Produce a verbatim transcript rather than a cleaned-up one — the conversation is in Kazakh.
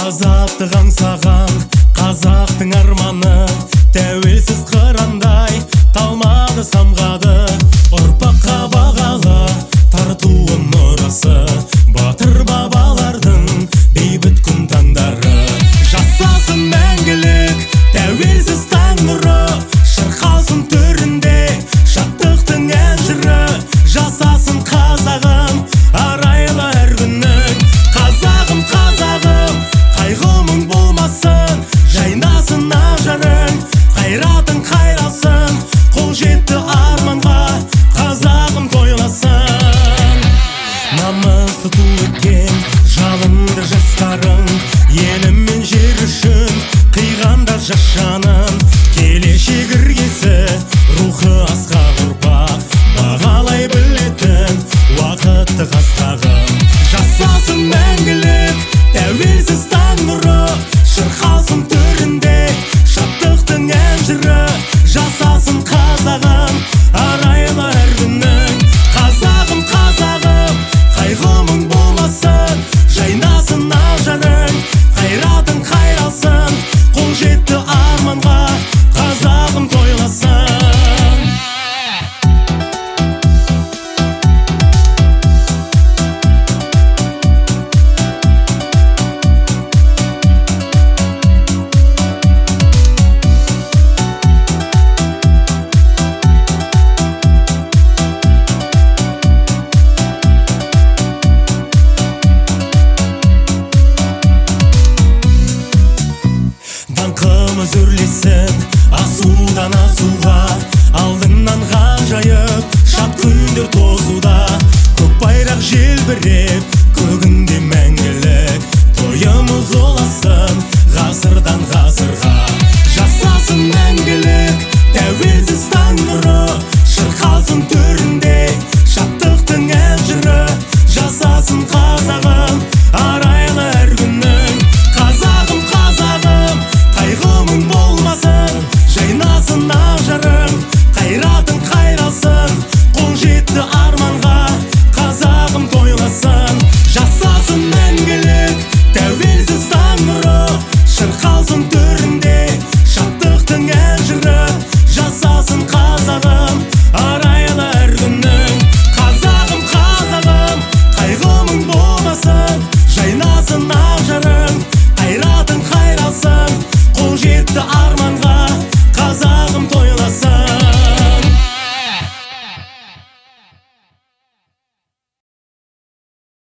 Азаттық аңсаған қазақтың арманы, тәуелсіз қырандай қалмады самғады. Ұрпаққа бағалы тартуын мұрасы, батыр бабалардың бейбіт күн таңдары. Жасасын мәңгілік тәуелсіз таң нұры, шырқалсын төрінде шаттықтың ән жыры. Жасасын қазағым арайлы әр күнің, қазағым қазағым қайғымың болмасын. Жайнасын ақ жарың, қайратың қайрасын, қол жетті арманға қазағым тойласын. Намысы ту еткен жалынды жастарың, елім мен жер үшін қиғанда жас жанын. Келешек іргесі рухы асқақ ұрпақ, бағалай білетін уақытты қастағым. Жасасын мәңгілік тәуелсіз таң нұры, шырқалсын төрінде шаттықтың ән жыры. Жасасын қазағым арайлы әр күнің, қазағым қазағым қайғымың болмасын. Жайнасын ақ жарың, қайратың қайрасын, қол жетті арманға қазағым тойласын. Даңқымыз үрлесін асудан асуға, алдыңнан ғажайып шат күндер тозуда. Көк байрақ желбіреп